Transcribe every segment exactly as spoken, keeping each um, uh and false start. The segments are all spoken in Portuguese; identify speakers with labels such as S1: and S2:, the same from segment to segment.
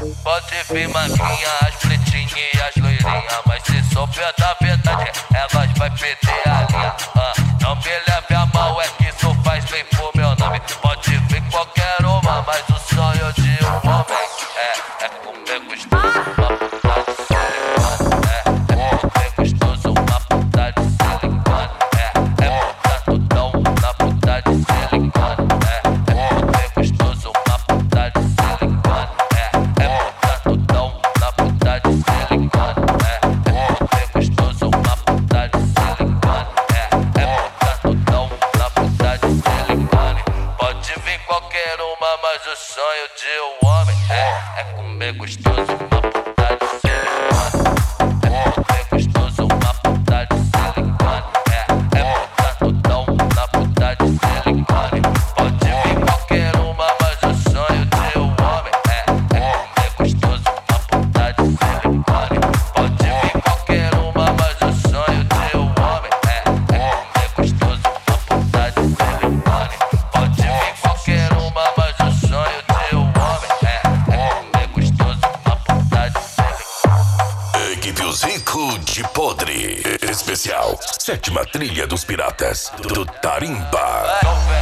S1: Pode vir maquinha, as pretinhas e as loirinhas, mas se souber da verdade, elas vai perder a linha. Ah, não me leve a mal, é que isso faz bem pro meu nome. Pode vir qualquer uma, mas o sonho de um homem é, é comer gostoso, uma puta de silicone. É, é comer gostoso, uma puta de silicone. É, é botar tudão na puta de silicone. É, é comer gostoso, uma puta de silicone. É, é botar tudão na puta de silicone. É, é comer gostoso, uma puta de silicone. É, é botar tudão na puta de silicone. Pode vir qualquer uma, mas o sonho de um homem é, é comer gostoso, uma puta de silicone. É comer gostoso, uma puta de silicone. É, é botar tudão na puta de silicone. Pode vir qualquer uma, mas o sonho de um homem é, é comer gostoso, uma puta de silicone. Pode vir qualquer uma, mas o sonho de um homem é, é comer gostoso, uma puta de silicone. Pode vir qualquer uma, mas o sonho de um homem é, é comer gostoso, uma puta de silicone.
S2: Equipe Os Rico de Podre. Especial Sétima Trilha dos Piratas do Tarimba.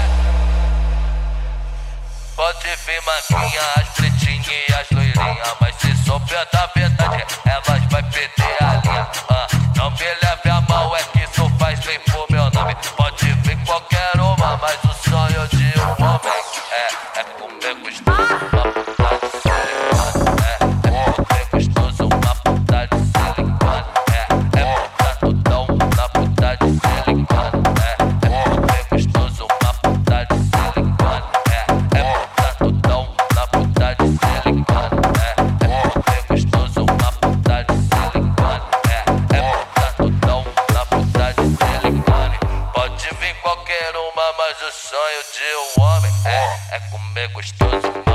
S1: Pode vir maquinha, as pretinhas e as loirinhas, mas se souber da verdade, elas vai perder a linha. Ah, não me leve a mal, é que isso faz bem pro meu nome. Pode vir qualquer uma, mas o sonho de um homem é, é comer gostoso, uma puta de silicone. É, é comer gostoso, uma puta de silicone. É, é botar tudão na puta de silicone. É, é comer gostoso, uma puta de silicone. É, é botar tudão na puta de silicone. É, é comer gostoso, uma puta de silicone. É, é botar tudão na puta de silicone. Pode vir qualquer uma, mas o sonho de um homem é, é comer gostoso.